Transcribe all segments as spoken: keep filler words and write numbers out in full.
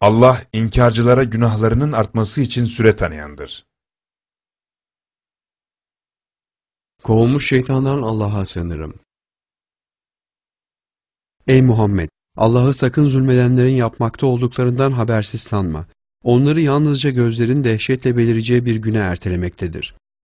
Allah, inkarcılara günahlarının artması için süre tanıyandır. Kovulmuş şeytandan Allah'a sığınırım. Ey Muhammed! Allah'ı sakın zulmedenlerin yapmakta olduklarından habersiz sanma. Onları yalnızca gözlerin dehşetle belireceği bir güne ertelemektedir.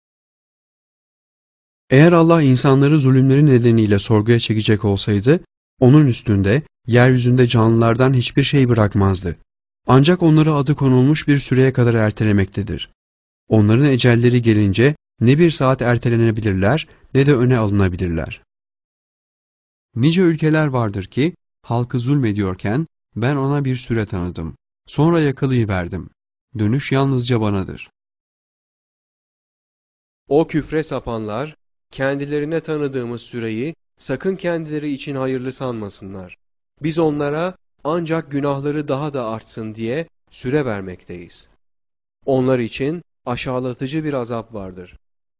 Eğer Allah insanları zulümleri nedeniyle sorguya çekecek olsaydı, onun üstünde, yeryüzünde canlılardan hiçbir şey bırakmazdı. Ancak onları adı konulmuş bir süreye kadar ertelemektedir. Onların ecelleri gelince ne bir saat ertelenebilirler ne de öne alınabilirler. Nice ülkeler vardır ki, halkı zulmediyorken ben ona bir süre tanıdım. Sonra yakalayıverdim. Dönüş yalnızca banadır. O küfre sapanlar, kendilerine tanıdığımız süreyi sakın kendileri için hayırlı sanmasınlar. Biz onlara ancak günahları daha da artsın diye süre vermekteyiz. Onlar için aşağılatıcı bir azap vardır.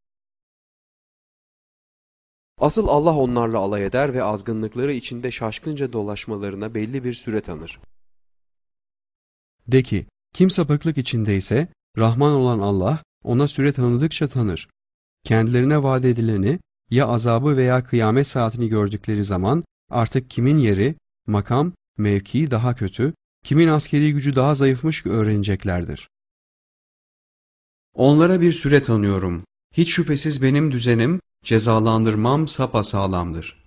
Asıl Allah onlarla alay eder ve azgınlıkları içinde şaşkınca dolaşmalarına belli bir süre tanır. De ki, kim sapıklık içindeyse, Rahman olan Allah ona süre tanıdıkça tanır. Kendilerine vaat edileni, ya azabı veya kıyamet saatini gördükleri zaman artık kimin yeri, makam, mevki daha kötü, kimin askeri gücü daha zayıfmış öğreneceklerdir. Onlara bir süre tanıyorum. Hiç şüphesiz benim düzenim, cezalandırmam sapasağlamdır.